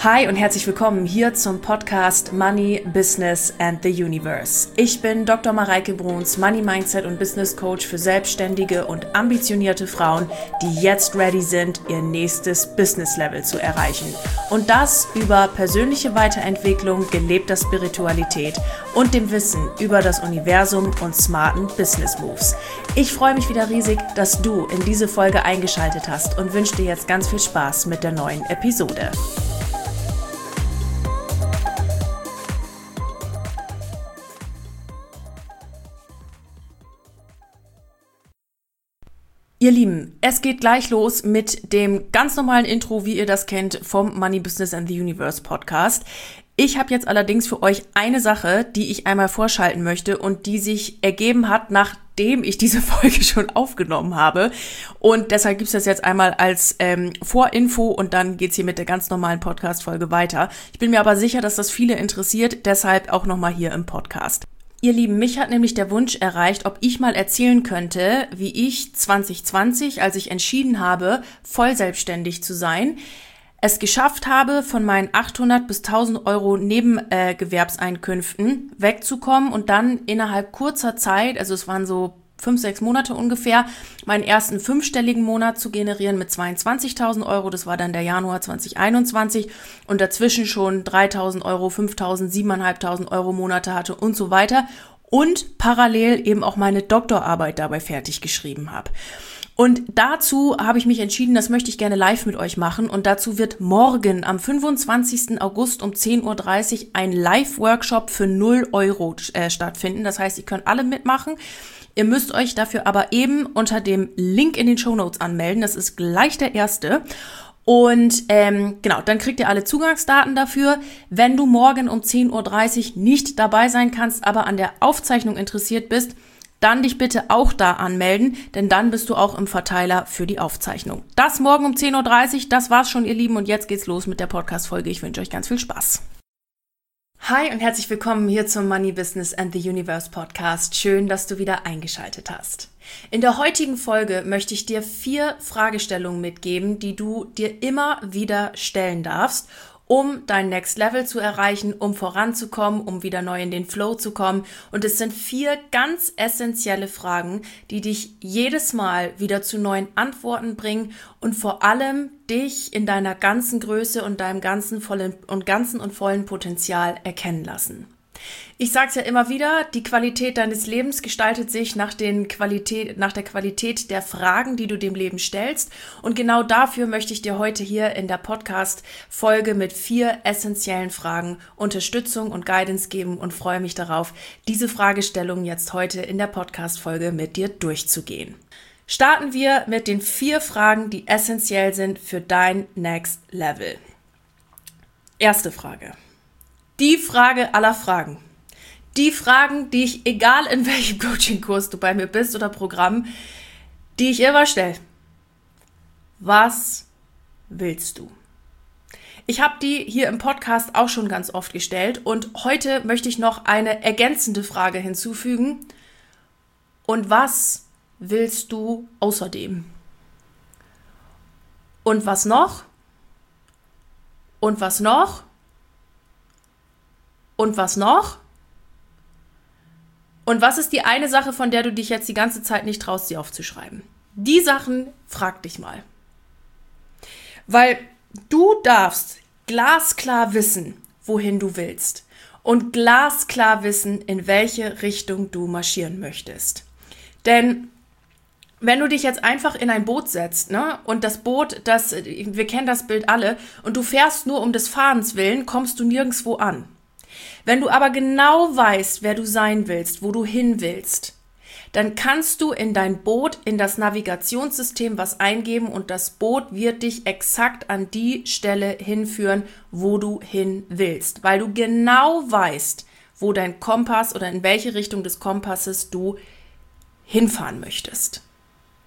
Hi und herzlich willkommen hier zum Podcast Money, Business and the Universe. Ich bin Dr. Mareike Bruns, Money Mindset und Business Coach für selbstständige und ambitionierte Frauen, die jetzt ready sind, ihr nächstes Business Level zu erreichen. Und das über persönliche Weiterentwicklung, gelebter Spiritualität und dem Wissen über das Universum und smarten Business Moves. Ich freue mich wieder riesig, dass du in diese Folge eingeschaltet hast und wünsche dir jetzt ganz viel Spaß mit der neuen Episode. Ihr Lieben, es geht gleich los mit dem ganz normalen Intro, wie ihr das kennt, vom Money, Business and the Universe Podcast. Ich habe jetzt allerdings für euch eine Sache, die ich einmal vorschalten möchte und die sich ergeben hat, nachdem ich diese Folge schon aufgenommen habe. Und deshalb gibt es das jetzt einmal als Vorinfo und dann geht's hier mit der ganz normalen Podcast-Folge weiter. Ich bin mir aber sicher, dass das viele interessiert, deshalb auch nochmal hier im Podcast. Ihr Lieben, mich hat nämlich der Wunsch erreicht, ob ich mal erzählen könnte, wie ich 2020, als ich entschieden habe, voll selbstständig zu sein, es geschafft habe, von meinen 800 bis 1000 Euro Nebengewerbseinkünften wegzukommen und dann innerhalb kurzer Zeit, also es waren so 5-6 Monate ungefähr, meinen ersten 5-stelligen Monat zu generieren mit 22.000 Euro. Das war dann der Januar 2021 und dazwischen schon 3.000 Euro, 5.000, 7.500 Euro Monate hatte und so weiter und parallel eben auch meine Doktorarbeit dabei fertig geschrieben habe. Und dazu habe ich mich entschieden, das möchte ich gerne live mit euch machen und dazu wird morgen am 25. August um 10.30 Uhr ein Live-Workshop für 0 Euro stattfinden. Das heißt, ihr könnt alle mitmachen. Ihr müsst euch dafür aber eben unter dem Link in den Shownotes anmelden. Das ist gleich der erste. Und genau, dann kriegt ihr alle Zugangsdaten dafür. Wenn du morgen um 10.30 Uhr nicht dabei sein kannst, aber an der Aufzeichnung interessiert bist, dann dich bitte auch da anmelden, denn dann bist du auch im Verteiler für die Aufzeichnung. Das morgen um 10.30 Uhr, das war's schon, ihr Lieben. Und jetzt geht's los mit der Podcast-Folge. Ich wünsche euch ganz viel Spaß. Hi und herzlich willkommen hier zum Money, Business and the Universe Podcast. Schön, dass du wieder eingeschaltet hast. In der heutigen Folge möchte ich dir 4 Fragestellungen mitgeben, die du dir immer wieder stellen darfst, um dein Next Level zu erreichen, um voranzukommen, um wieder neu in den Flow zu kommen. Und es sind 4 ganz essentielle Fragen, die dich jedes Mal wieder zu neuen Antworten bringen und vor allem dich in deiner ganzen Größe und deinem ganzen und vollen Potenzial erkennen lassen. Ich sage es ja immer wieder, die Qualität deines Lebens gestaltet sich nach der Qualität der Fragen, die du dem Leben stellst. Und genau dafür möchte ich dir heute hier in der Podcast-Folge mit 4 essentiellen Fragen Unterstützung und Guidance geben und freue mich darauf, diese Fragestellungen jetzt heute in der Podcast-Folge mit dir durchzugehen. Starten wir mit den 4 Fragen, die essentiell sind für dein Next Level. Erste Frage. Die Frage aller Fragen. Die Fragen, die ich, egal in welchem Coaching-Kurs du bei mir bist oder Programm, die ich immer stelle. Was willst du? Ich habe die hier im Podcast auch schon ganz oft gestellt und heute möchte ich noch eine ergänzende Frage hinzufügen. Und was willst du außerdem? Und was noch? Und was noch? Und was noch? Und was ist die eine Sache, von der du dich jetzt die ganze Zeit nicht traust, sie aufzuschreiben? Die Sachen frag dich mal. Weil du darfst glasklar wissen, wohin du willst. Und glasklar wissen, in welche Richtung du marschieren möchtest. Denn wenn du dich jetzt einfach in ein Boot setzt, ne, und das Boot, wir kennen das Bild alle, und du fährst nur um des Fahrens willen, kommst du nirgendwo an. Wenn du aber genau weißt, wer du sein willst, wo du hin willst, dann kannst du in dein Boot, in das Navigationssystem was eingeben und das Boot wird dich exakt an die Stelle hinführen, wo du hin willst, weil du genau weißt, wo dein Kompass oder in welche Richtung des Kompasses du hinfahren möchtest.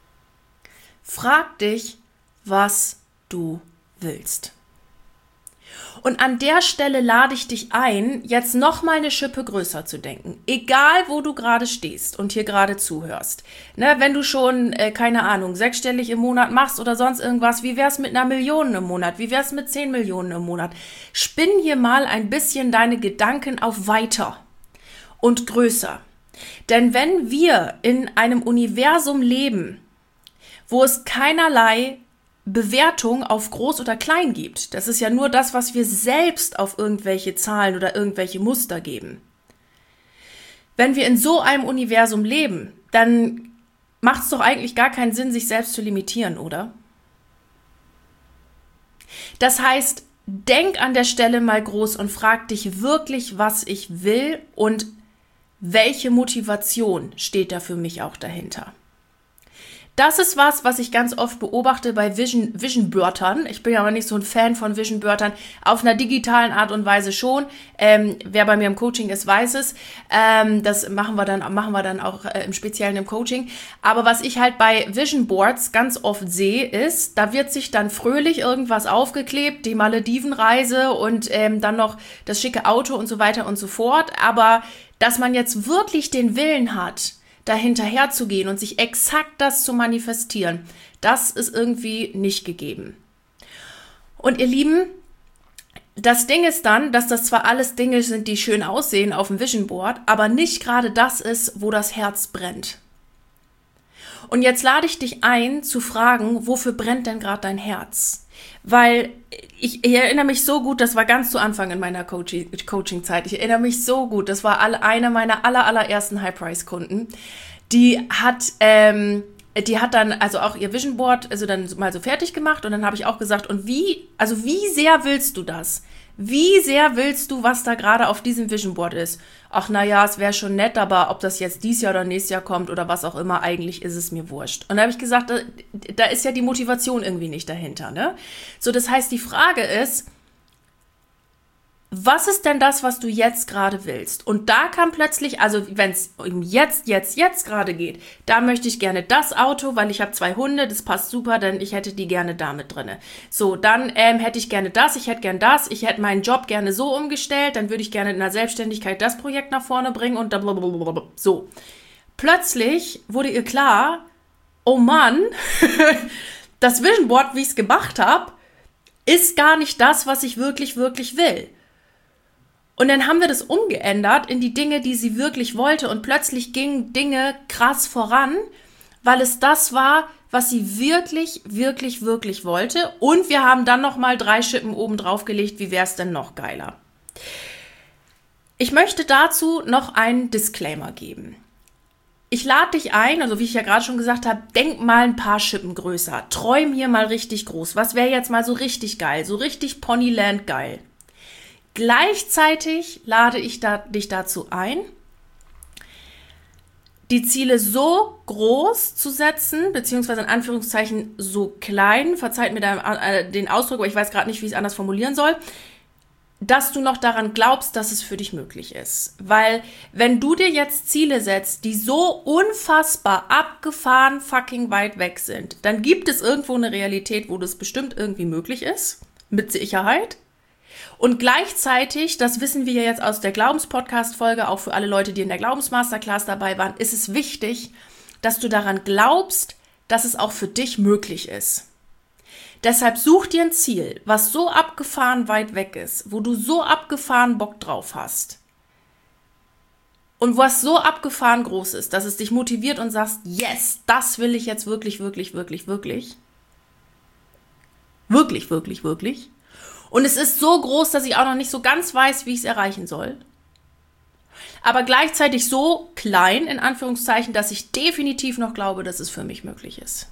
Frag dich, was du willst. Und an der Stelle lade ich dich ein, jetzt nochmal eine Schippe größer zu denken. Egal, wo du gerade stehst und hier gerade zuhörst. Ne, wenn du schon, keine Ahnung, 6-stellig im Monat machst oder sonst irgendwas, wie wär's mit 1 Million im Monat? Wie wär's mit 10 Millionen im Monat? Spinn hier mal ein bisschen deine Gedanken auf weiter und größer. Denn wenn wir in einem Universum leben, wo es keinerlei Bewertung auf groß oder klein gibt. Das ist ja nur das, was wir selbst auf irgendwelche Zahlen oder irgendwelche Muster geben. Wenn wir in so einem Universum leben, dann macht es doch eigentlich gar keinen Sinn, sich selbst zu limitieren, oder? Das heißt, denk an der Stelle mal groß und frag dich wirklich, was ich will und welche Motivation steht da für mich auch dahinter. Das ist was ich ganz oft beobachte bei Vision-Wörtern. Ich bin ja aber nicht so ein Fan von Vision-Wörtern. Auf einer digitalen Art und Weise schon. Wer bei mir im Coaching ist, weiß es. Das machen wir dann auch im Speziellen im Coaching. Aber was ich halt bei Vision Boards ganz oft sehe, ist, da wird sich dann fröhlich irgendwas aufgeklebt, die Maledivenreise und dann noch das schicke Auto und so weiter und so fort. Aber dass man jetzt wirklich den Willen hat, dahinterher zu gehen und sich exakt das zu manifestieren, das ist irgendwie nicht gegeben. Und ihr Lieben, das Ding ist dann, dass das zwar alles Dinge sind, die schön aussehen auf dem Vision Board, aber nicht gerade das ist, wo das Herz brennt. Und jetzt lade ich dich ein, zu fragen, wofür brennt denn gerade dein Herz? Weil ich erinnere mich so gut, das war ganz zu Anfang in meiner Coaching-Zeit, ich erinnere mich so gut, das war eine meiner allerersten High-Price-Kunden, die hat dann also auch ihr Vision Board also dann mal so fertig gemacht und dann habe ich auch gesagt, und wie sehr willst du das? Wie sehr willst du, was da gerade auf diesem Vision Board ist? Ach naja, es wäre schon nett, aber ob das jetzt dieses Jahr oder nächstes Jahr kommt oder was auch immer, eigentlich ist es mir wurscht. Und da habe ich gesagt, da ist ja die Motivation irgendwie nicht dahinter, ne? So, das heißt, die Frage ist, was ist denn das, was du jetzt gerade willst? Und da kam plötzlich, also wenn es um jetzt gerade geht, da möchte ich gerne das Auto, weil ich habe 2 Hunde, das passt super, denn ich hätte die gerne da mit drinne. So, dann hätte ich gerne das, ich hätte gern das, ich hätte meinen Job gerne so umgestellt, dann würde ich gerne in der Selbstständigkeit das Projekt nach vorne bringen und dann blablabla. So. Plötzlich wurde ihr klar, oh Mann, das Vision Board, wie ich es gemacht habe, ist gar nicht das, was ich wirklich, wirklich will. Und dann haben wir das umgeändert in die Dinge, die sie wirklich wollte. Und plötzlich gingen Dinge krass voran, weil es das war, was sie wirklich, wirklich, wirklich wollte. Und wir haben dann nochmal 3 Schippen oben drauf gelegt. Wie wäre es denn noch geiler? Ich möchte dazu noch einen Disclaimer geben. Ich lade dich ein, also wie ich ja gerade schon gesagt habe, denk mal ein paar Schippen größer. Träum hier mal richtig groß. Was wäre jetzt mal so richtig geil? So richtig Ponyland geil. Gleichzeitig lade ich dich dazu ein, die Ziele so groß zu setzen, beziehungsweise in Anführungszeichen so klein, verzeiht mir den Ausdruck, aber ich weiß gerade nicht, wie ich es anders formulieren soll, dass du noch daran glaubst, dass es für dich möglich ist. Weil wenn du dir jetzt Ziele setzt, die so unfassbar abgefahren fucking weit weg sind, dann gibt es irgendwo eine Realität, wo das bestimmt irgendwie möglich ist, mit Sicherheit. Und gleichzeitig, das wissen wir ja jetzt aus der Glaubenspodcast-Folge, auch für alle Leute, die in der Glaubensmasterclass dabei waren, ist es wichtig, dass du daran glaubst, dass es auch für dich möglich ist. Deshalb such dir ein Ziel, was so abgefahren weit weg ist, wo du so abgefahren Bock drauf hast und was so abgefahren groß ist, dass es dich motiviert und sagst, yes, das will ich jetzt wirklich, wirklich, wirklich, wirklich. Wirklich, wirklich, wirklich. Und es ist so groß, dass ich auch noch nicht so ganz weiß, wie ich es erreichen soll. Aber gleichzeitig so klein, in Anführungszeichen, dass ich definitiv noch glaube, dass es für mich möglich ist.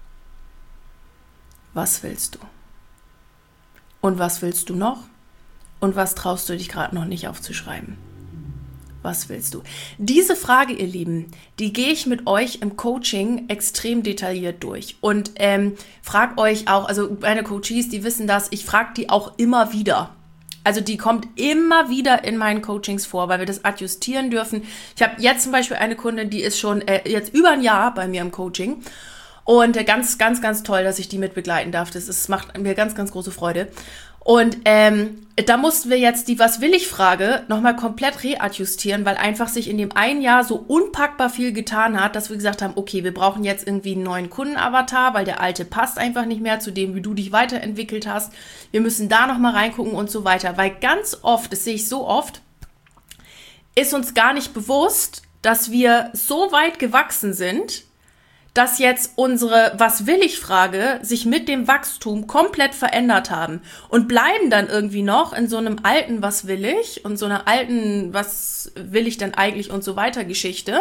Was willst du? Und was willst du noch? Und was traust du dich gerade noch nicht aufzuschreiben? Was willst du? Diese Frage, ihr Lieben, die gehe ich mit euch im Coaching extrem detailliert durch und frage euch auch, also meine Coaches, die wissen das, ich frage die auch immer wieder. Also die kommt immer wieder in meinen Coachings vor, weil wir das adjustieren dürfen. Ich habe jetzt zum Beispiel eine Kundin, die ist schon jetzt über ein Jahr bei mir im Coaching und ganz, ganz, ganz toll, dass ich die mit begleiten darf. Macht mir ganz, ganz große Freude. Und da mussten wir jetzt die Was-will-ich-Frage nochmal komplett readjustieren, weil einfach sich in dem einen Jahr so unpackbar viel getan hat, dass wir gesagt haben, okay, wir brauchen jetzt irgendwie einen neuen Kundenavatar, weil der alte passt einfach nicht mehr zu dem, wie du dich weiterentwickelt hast. Wir müssen da nochmal reingucken und so weiter, weil ganz oft, das sehe ich so oft, ist uns gar nicht bewusst, dass wir so weit gewachsen sind, dass jetzt unsere Was-will-ich-Frage sich mit dem Wachstum komplett verändert haben und bleiben dann irgendwie noch in so einem alten Was will ich und so einer alten Was will ich denn eigentlich und so weiter Geschichte,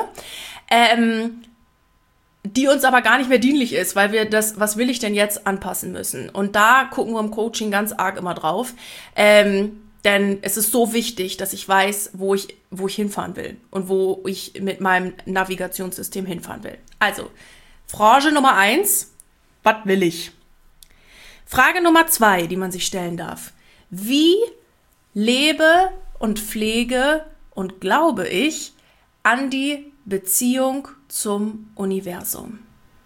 die uns aber gar nicht mehr dienlich ist, weil wir das Was will ich denn jetzt anpassen müssen. Und da gucken wir im Coaching ganz arg immer drauf, denn es ist so wichtig, dass ich weiß, wo ich hinfahren will und wo ich mit meinem Navigationssystem hinfahren will. Also, Frage Nummer 1, was will ich? Frage Nummer 2, die man sich stellen darf. Wie lebe und pflege und glaube ich an die Beziehung zum Universum?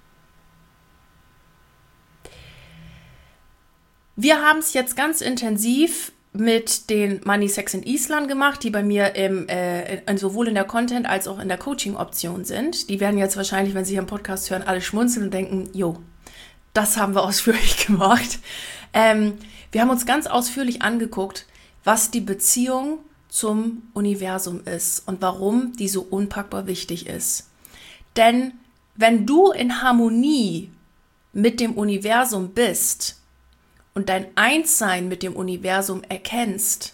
Wir haben es jetzt ganz intensiv mit den Money, Sex and Island gemacht, die bei mir sowohl in der Content- als auch in der Coaching-Option sind. Die werden jetzt wahrscheinlich, wenn sie hier im Podcast hören, alle schmunzeln und denken, jo, das haben wir ausführlich gemacht. Wir haben uns ganz ausführlich angeguckt, was die Beziehung zum Universum ist und warum die so unpackbar wichtig ist. Denn wenn du in Harmonie mit dem Universum bist, und dein Einssein mit dem Universum erkennst,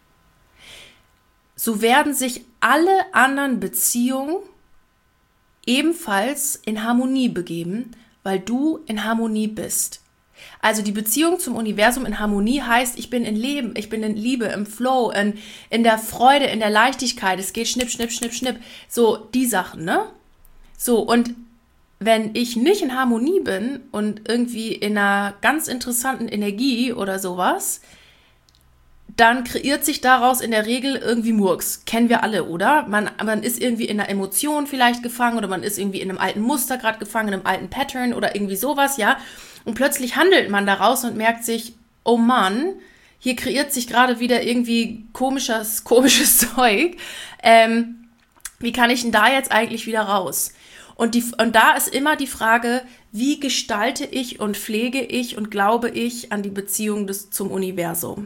so werden sich alle anderen Beziehungen ebenfalls in Harmonie begeben, weil du in Harmonie bist. Also die Beziehung zum Universum in Harmonie heißt, ich bin in Leben, ich bin in Liebe, im Flow, in der Freude, in der Leichtigkeit. Es geht schnipp, schnipp, schnipp, schnipp. So die Sachen, ne? So, und wenn ich nicht in Harmonie bin und irgendwie in einer ganz interessanten Energie oder sowas, dann kreiert sich daraus in der Regel irgendwie Murks. Kennen wir alle, oder? Man ist irgendwie in einer Emotion vielleicht gefangen oder man ist irgendwie in einem alten Muster gerade gefangen, in einem alten Pattern oder irgendwie sowas, ja. Und plötzlich handelt man daraus und merkt sich, oh Mann, hier kreiert sich gerade wieder irgendwie komisches Zeug. Wie kann ich denn da jetzt eigentlich wieder raus? Und da ist immer die Frage, wie gestalte ich und pflege ich und glaube ich an die Beziehung zum Universum?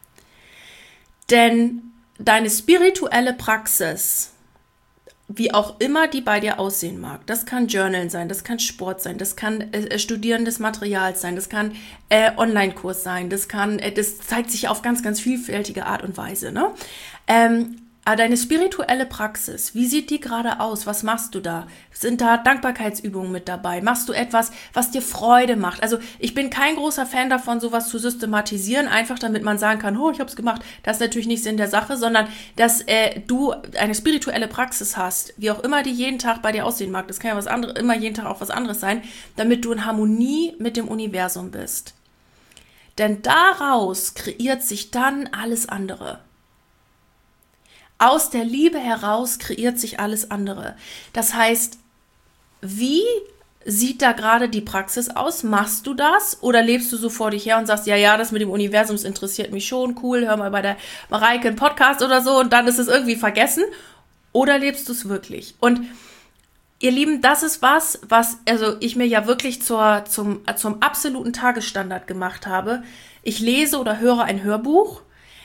Denn deine spirituelle Praxis, wie auch immer die bei dir aussehen mag, das kann Journalen sein, das kann Sport sein, das kann Studieren des Materials sein, das kann Online-Kurs sein, das zeigt sich auf ganz, ganz vielfältige Art und Weise, ne? Aber deine spirituelle Praxis, wie sieht die gerade aus? Was machst du da? Sind da Dankbarkeitsübungen mit dabei? Machst du etwas, was dir Freude macht? Also ich bin kein großer Fan davon, sowas zu systematisieren, einfach damit man sagen kann, oh, ich habe es gemacht. Das ist natürlich nicht Sinn der Sache, sondern dass du eine spirituelle Praxis hast, wie auch immer die jeden Tag bei dir aussehen mag. Das kann ja was anderes, immer jeden Tag auch was anderes sein, damit du in Harmonie mit dem Universum bist. Denn daraus kreiert sich dann alles andere. Aus der Liebe heraus kreiert sich alles andere. Das heißt, wie sieht da gerade die Praxis aus? Machst du das? Oder lebst du so vor dich her und sagst, ja, das mit dem Universum, das interessiert mich schon, cool, hör mal bei der Mareike einen Podcast oder so und dann ist es irgendwie vergessen? Oder lebst du es wirklich? Und ihr Lieben, das ist was also ich mir ja wirklich zum absoluten Tagesstandard gemacht habe. Ich lese oder höre ein Hörbuch.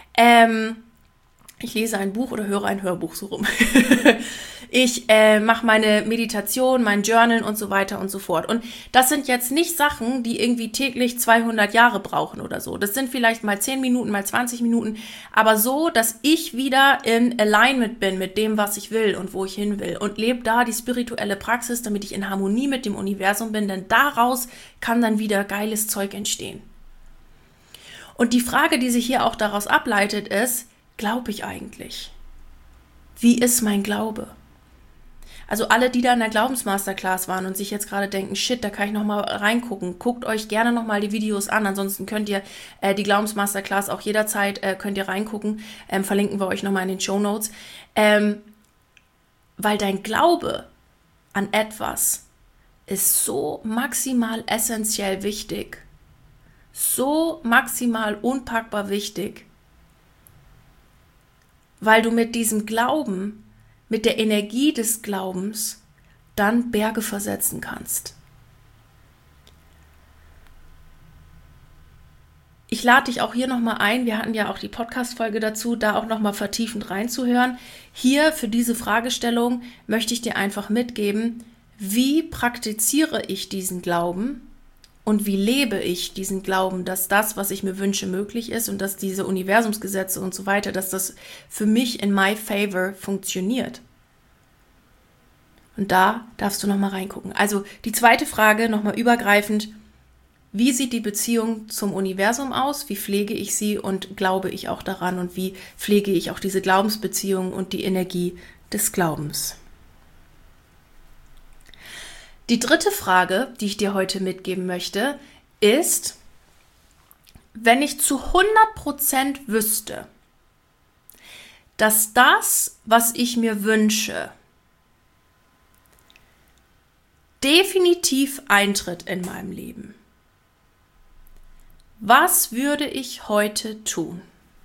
Ich lese ein Buch oder höre ein Hörbuch, so rum. Ich mache meine Meditation, mein Journal und so weiter und so fort. Und das sind jetzt nicht Sachen, die irgendwie täglich 200 Jahre brauchen oder so. Das sind vielleicht mal 10 Minuten, mal 20 Minuten, aber so, dass ich wieder in Alignment bin mit dem, was ich will und wo ich hin will. Und lebe da die spirituelle Praxis, damit ich in Harmonie mit dem Universum bin, denn daraus kann dann wieder geiles Zeug entstehen. Und die Frage, die sich hier auch daraus ableitet, ist, glaube ich eigentlich? Wie ist mein Glaube? Also alle, die da in der Glaubensmasterclass waren und sich jetzt gerade denken, shit, da kann ich nochmal reingucken. Guckt euch gerne nochmal die Videos an. Ansonsten könnt ihr die Glaubensmasterclass auch jederzeit könnt ihr reingucken. Verlinken wir euch nochmal in den Shownotes. Weil dein Glaube an etwas ist so maximal essentiell wichtig, so maximal unpackbar wichtig, weil du mit diesem Glauben, mit der Energie des Glaubens, dann Berge versetzen kannst. Ich lade dich auch hier nochmal ein, wir hatten ja auch die Podcast-Folge dazu, da auch nochmal vertiefend reinzuhören. Hier für diese Fragestellung möchte ich dir einfach mitgeben, wie praktiziere ich diesen Glauben und wie lebe ich diesen Glauben, dass das, was ich mir wünsche, möglich ist und dass diese Universumsgesetze und so weiter, dass das für mich in my favor funktioniert. Und da darfst du nochmal reingucken. Also die zweite Frage, nochmal übergreifend, wie sieht die Beziehung zum Universum aus? Wie pflege ich sie und glaube ich auch daran? Und wie pflege ich auch diese Glaubensbeziehung und die Energie des Glaubens? Die dritte Frage, die ich dir heute mitgeben möchte, ist, wenn ich zu 100% wüsste, dass das, was ich mir wünsche, definitiv eintritt in meinem Leben. Was würde ich heute tun?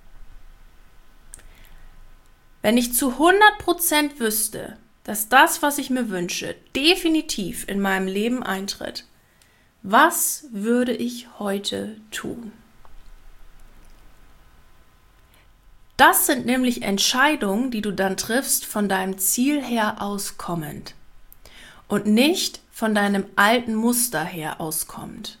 Wenn ich zu 100% wüsste, dass das, was ich mir wünsche, definitiv in meinem Leben eintritt, was würde ich heute tun? Das sind nämlich Entscheidungen, die du dann triffst, von deinem Ziel her auskommend und nicht von deinem alten Muster her auskommend.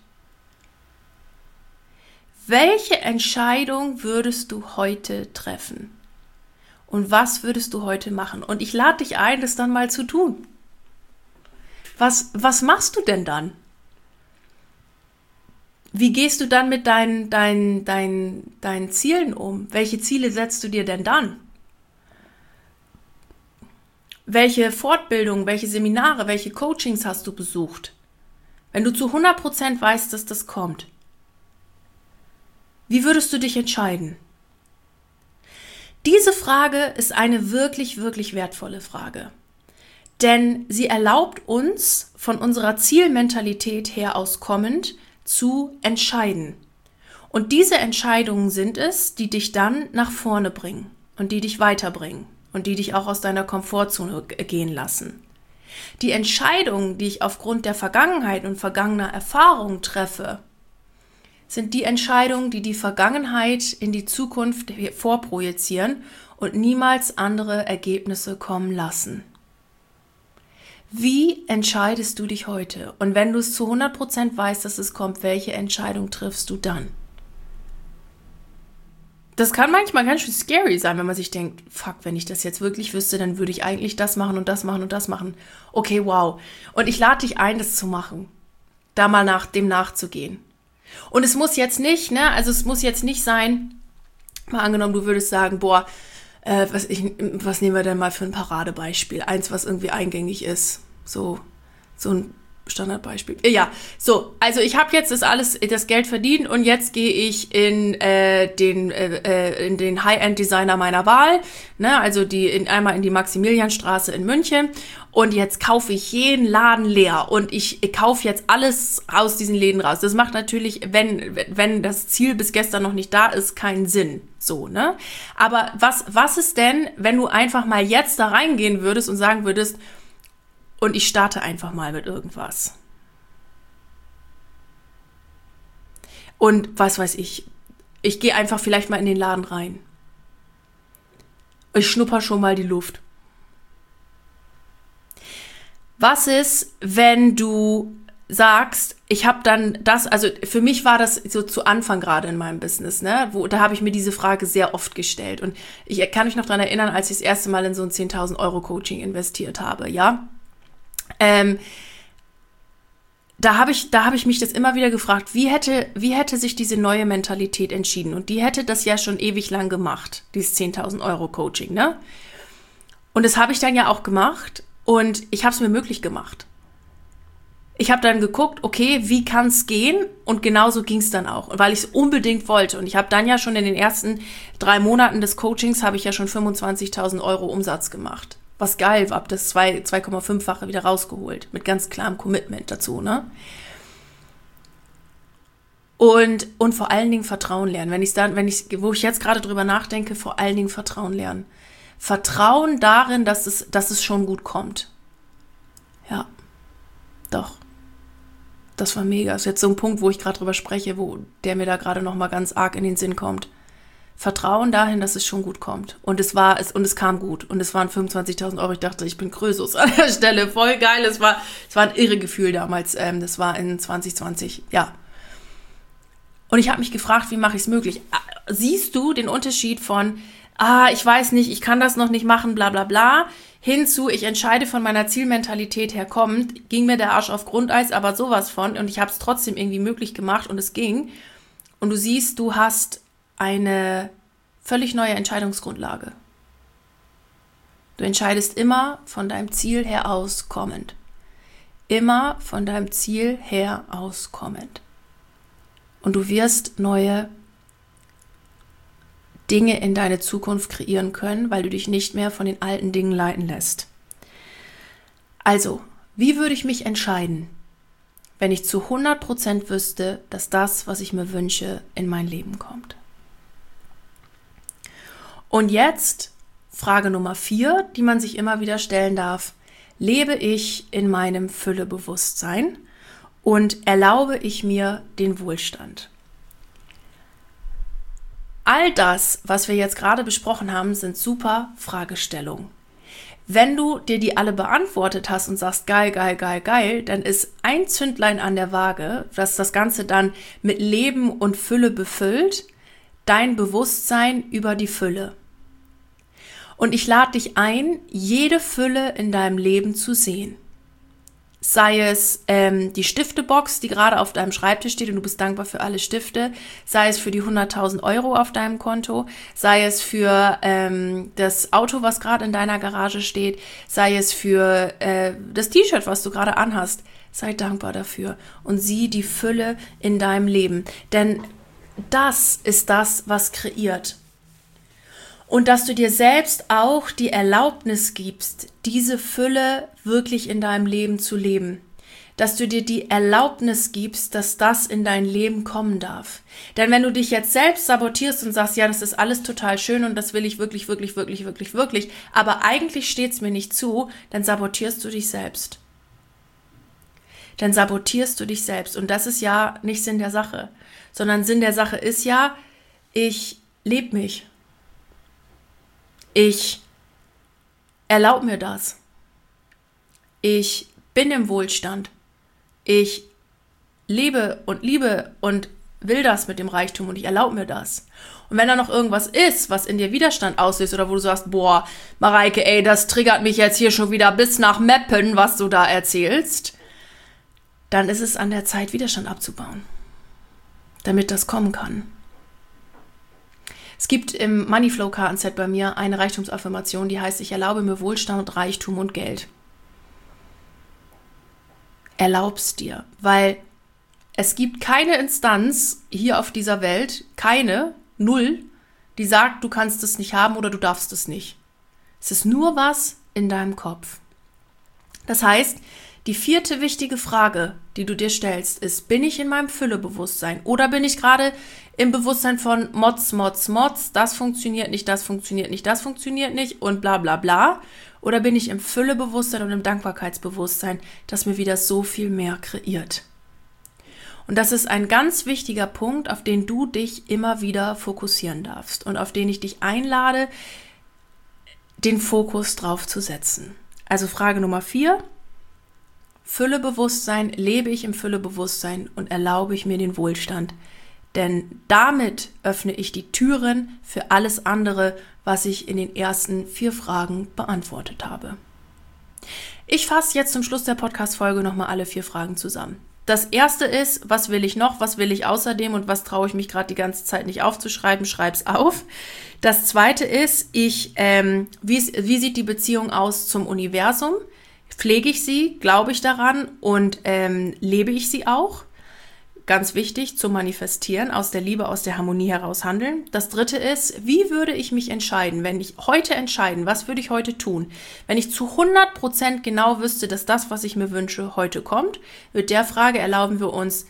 Welche Entscheidung würdest du heute treffen? Und was würdest du heute machen? Und ich lade dich ein, das dann mal zu tun. Was machst du denn dann? Wie gehst du dann mit deinen Zielen um? Welche Ziele setzt du dir denn dann? Welche Fortbildungen, welche Seminare, welche Coachings hast du besucht? Wenn du zu 100% weißt, dass das kommt. Wie würdest du dich entscheiden? Diese Frage ist eine wirklich, wirklich wertvolle Frage. Denn sie erlaubt uns, von unserer Zielmentalität her auskommend, zu entscheiden. Und diese Entscheidungen sind es, die dich dann nach vorne bringen und die dich weiterbringen und die dich auch aus deiner Komfortzone gehen lassen. Die Entscheidungen, die ich aufgrund der Vergangenheit und vergangener Erfahrungen treffe, sind die Entscheidungen, die die Vergangenheit in die Zukunft vorprojizieren und niemals andere Ergebnisse kommen lassen. Wie entscheidest du dich heute? Und wenn du es zu 100% weißt, dass es kommt, welche Entscheidung triffst du dann? Das kann manchmal ganz schön scary sein, wenn man sich denkt, fuck, wenn ich das jetzt wirklich wüsste, dann würde ich eigentlich das machen und das machen und das machen. Okay, wow. Und ich lade dich ein, das zu machen. Da mal dem nachzugehen. Und es muss jetzt nicht, also es muss jetzt nicht sein, mal angenommen, du würdest sagen, boah, was nehmen wir denn mal für ein Paradebeispiel? Eins, was irgendwie eingängig ist. So ein Standardbeispiel. Ja, so, also ich habe jetzt das Geld verdient und jetzt gehe ich in den High-End-Designer meiner Wahl, also einmal in die Maximilianstraße in München und jetzt kaufe ich jeden Laden leer und ich kaufe jetzt alles aus diesen Läden raus. Das macht natürlich, wenn das Ziel bis gestern noch nicht da ist, keinen Sinn, so, Aber was ist denn, wenn du einfach mal jetzt da reingehen würdest und sagen würdest, und ich starte einfach mal mit irgendwas. Und was weiß ich gehe einfach vielleicht mal in den Laden rein. Ich schnupper schon mal die Luft. Was ist, wenn du sagst, ich habe dann also für mich war das so zu Anfang gerade in meinem Business, da habe ich mir diese Frage sehr oft gestellt. Und ich kann mich noch daran erinnern, als ich das erste Mal in so ein 10.000 Euro Coaching investiert habe, ja. Da habe ich mich das immer wieder gefragt, wie hätte sich diese neue Mentalität entschieden? Und die hätte das ja schon ewig lang gemacht, dieses 10.000 Euro Coaching, Und das habe ich dann ja auch gemacht und ich habe es mir möglich gemacht. Ich habe dann geguckt, okay, wie kann es gehen? Und genauso ging es dann auch, weil ich es unbedingt wollte. Und ich habe dann ja schon in den ersten 3 Monaten des Coachings habe ich ja schon 25.000 Euro Umsatz gemacht. Was geil war, habe das 2,5-fache wieder rausgeholt, mit ganz klarem Commitment dazu, Und vor allen Dingen Vertrauen lernen. Wo ich jetzt gerade drüber nachdenke, vor allen Dingen Vertrauen lernen. Vertrauen darin, dass es schon gut kommt. Ja, doch. Das war mega. Das ist jetzt so ein Punkt, wo ich gerade drüber spreche, der mir da gerade nochmal ganz arg in den Sinn kommt. Vertrauen dahin, dass es schon gut kommt. Und es kam gut. Und es waren 25.000 Euro. Ich dachte, ich bin Krösus an der Stelle. Voll geil. Es war ein irre Gefühl damals. Das war in 2020. Ja. Und ich habe mich gefragt, wie mache ich es möglich? Siehst du den Unterschied von, ich weiß nicht, ich kann das noch nicht machen, bla bla bla, hinzu, ich entscheide von meiner Zielmentalität her kommend, ging mir der Arsch auf Grundeis, aber sowas von, und ich habe es trotzdem irgendwie möglich gemacht und es ging. Und du siehst, du hast eine völlig neue Entscheidungsgrundlage. Du entscheidest immer von deinem Ziel her auskommend. Immer von deinem Ziel her auskommend. Und du wirst neue Dinge in deine Zukunft kreieren können, weil du dich nicht mehr von den alten Dingen leiten lässt. Also, wie würde ich mich entscheiden, wenn ich zu 100% wüsste, dass das, was ich mir wünsche, in mein Leben kommt? Und jetzt Frage Nummer 4, die man sich immer wieder stellen darf. Lebe ich in meinem Füllebewusstsein und erlaube ich mir den Wohlstand? All das, was wir jetzt gerade besprochen haben, sind super Fragestellungen. Wenn du dir die alle beantwortet hast und sagst, geil, geil, geil, geil, dann ist ein Zündlein an der Waage, das das Ganze dann mit Leben und Fülle befüllt, dein Bewusstsein über die Fülle. Und ich lade dich ein, jede Fülle in deinem Leben zu sehen. Sei es die Stiftebox, die gerade auf deinem Schreibtisch steht und du bist dankbar für alle Stifte, sei es für die 100.000 Euro auf deinem Konto, sei es für das Auto, was gerade in deiner Garage steht, sei es für das T-Shirt, was du gerade anhast. Sei dankbar dafür und sieh die Fülle in deinem Leben. Denn das ist das, was kreiert. Und dass du dir selbst auch die Erlaubnis gibst, diese Fülle wirklich in deinem Leben zu leben. Dass du dir die Erlaubnis gibst, dass das in dein Leben kommen darf. Denn wenn du dich jetzt selbst sabotierst und sagst, ja, das ist alles total schön und das will ich wirklich, wirklich, wirklich, wirklich, wirklich, aber eigentlich steht es mir nicht zu, dann sabotierst du dich selbst. Dann sabotierst du dich selbst. Und das ist ja nicht Sinn der Sache, sondern Sinn der Sache ist ja, ich lebe mich. Ich erlaube mir das. Ich bin im Wohlstand. Ich lebe und liebe und will das mit dem Reichtum und ich erlaube mir das. Und wenn da noch irgendwas ist, was in dir Widerstand auslöst oder wo du sagst, boah, Mareike, ey, das triggert mich jetzt hier schon wieder bis nach Meppen, was du da erzählst, dann ist es an der Zeit, Widerstand abzubauen, damit das kommen kann. Es gibt im Moneyflow-Kartenset bei mir eine Reichtumsaffirmation, die heißt, ich erlaube mir Wohlstand, Reichtum und Geld. Erlaub's dir, weil es gibt keine Instanz hier auf dieser Welt, null, die sagt, du kannst es nicht haben oder du darfst es nicht. Es ist nur was in deinem Kopf. Das heißt, die 4. wichtige Frage, die du dir stellst, ist, bin ich in meinem Füllebewusstsein oder bin ich gerade im Bewusstsein von Mods, das funktioniert nicht, das funktioniert nicht, das funktioniert nicht und bla bla bla? Oder bin ich im Füllebewusstsein und im Dankbarkeitsbewusstsein, das mir wieder so viel mehr kreiert? Und das ist ein ganz wichtiger Punkt, auf den du dich immer wieder fokussieren darfst und auf den ich dich einlade, den Fokus drauf zu setzen. Also Frage Nummer 4. Füllebewusstsein, lebe ich im Füllebewusstsein und erlaube ich mir den Wohlstand. Denn damit öffne ich die Türen für alles andere, was ich in den ersten 4 Fragen beantwortet habe. Ich fasse jetzt zum Schluss der Podcast-Folge nochmal alle 4 Fragen zusammen. Das erste ist, was will ich noch, was will ich außerdem und was traue ich mich gerade die ganze Zeit nicht aufzuschreiben, schreib's auf. Das zweite ist, wie sieht die Beziehung aus zum Universum? Pflege ich sie, glaube ich daran und lebe ich sie auch? Ganz wichtig, zum Manifestieren, aus der Liebe, aus der Harmonie heraus handeln. Das dritte ist, wie würde ich mich entscheiden, wenn ich heute entscheiden, was würde ich heute tun? Wenn ich zu 100% genau wüsste, dass das, was ich mir wünsche, heute kommt, mit der Frage erlauben wir uns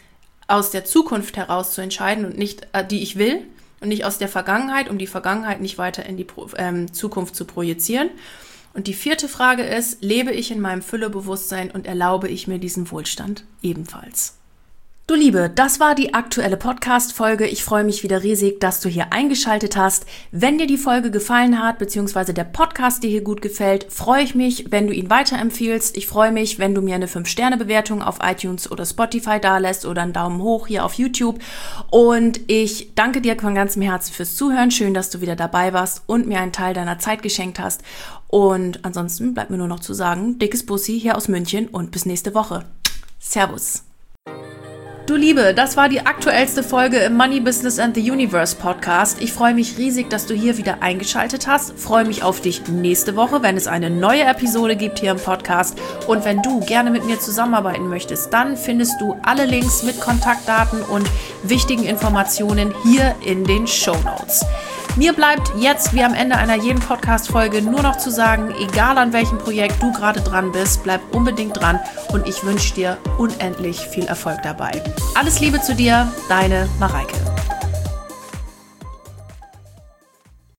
aus der Zukunft heraus zu entscheiden und nicht, die ich will und nicht aus der Vergangenheit, um die Vergangenheit nicht weiter in die Zukunft zu projizieren. Und die 4. Frage ist, lebe ich in meinem Füllebewusstsein und erlaube ich mir diesen Wohlstand ebenfalls? Du Liebe, das war die aktuelle Podcast-Folge. Ich freue mich wieder riesig, dass du hier eingeschaltet hast. Wenn dir die Folge gefallen hat, beziehungsweise der Podcast dir hier gut gefällt, freue ich mich, wenn du ihn weiterempfiehlst. Ich freue mich, wenn du mir eine 5-Sterne-Bewertung auf iTunes oder Spotify dalässt oder einen Daumen hoch hier auf YouTube. Und ich danke dir von ganzem Herzen fürs Zuhören. Schön, dass du wieder dabei warst und mir einen Teil deiner Zeit geschenkt hast. Und ansonsten bleibt mir nur noch zu sagen, dickes Bussi hier aus München und bis nächste Woche. Servus. Du Liebe, das war die aktuellste Folge im Money Business and the Universe Podcast. Ich freue mich riesig, dass du hier wieder eingeschaltet hast. Freue mich auf dich nächste Woche, wenn es eine neue Episode gibt hier im Podcast. Und wenn du gerne mit mir zusammenarbeiten möchtest, dann findest du alle Links mit Kontaktdaten und wichtigen Informationen hier in den Shownotes. Mir bleibt jetzt, wie am Ende einer jeden Podcast-Folge, nur noch zu sagen, egal an welchem Projekt du gerade dran bist, bleib unbedingt dran und ich wünsche dir unendlich viel Erfolg dabei. Alles Liebe zu dir, deine Mareike.